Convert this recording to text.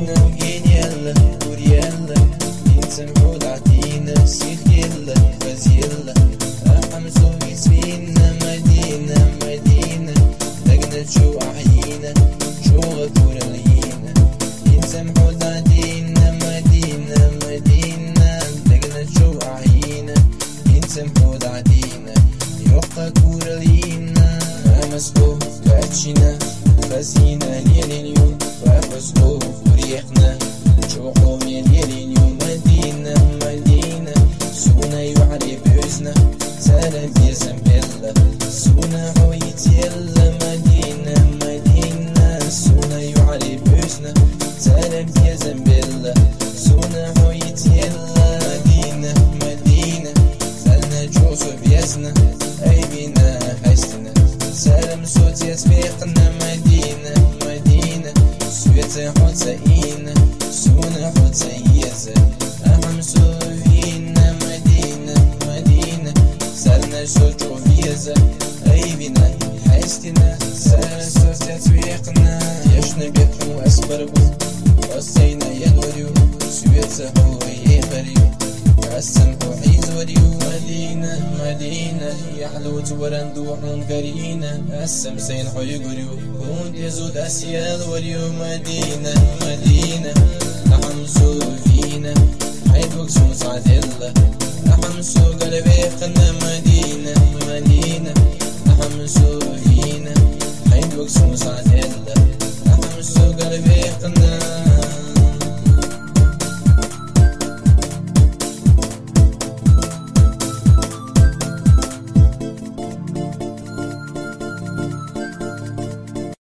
فينا وجين يلا قول يلا نسمحوا لعدينا سيخ يلا غاز يلا حمزو بيسفينا مدينة مدينة لقنا شو أحيينا شو غدور لينا نسمحوا لعدينا مدينة مدينة لقنا شو أحيينا نسمحوا لعدينا يوقع كور لينا مسكو كاتشينا فاسينا ليلينيو وفسكو وريحنا شوقو ليلينيو مدينة مدينة سونا يعري بيزنا سلام يا زنبيلا سونا عويت يلا مدينة مدينة سونا يعري بيزنا سلام يا زنبيلا سونا عويت يلا مدينة مدينة سلنا جوزو بيزنا أي بينا حسنا سلام صوت يسبقنا مدينة مدينة سويت حوت سئينة سونا حوت سيزة أهم سوفينا مدينة مدينة سلنا صوت جوفيزة أي بينا حسنا سلام صوت يسبقنا يشنا بيقو أسبربو وصينا يدوريو سويت هو يخريو قسم وحيز وريو مدينة مدينة يحلو تورن دوحون قرينة قسم سين حي قريو هون يزود أسيال وريو مدينة مدينة نحمسو فينا حيدوك سو صعدلة نحمسو قلبي قنا مدينة مدينة نحمسو فينا حيدوك سو صعدلة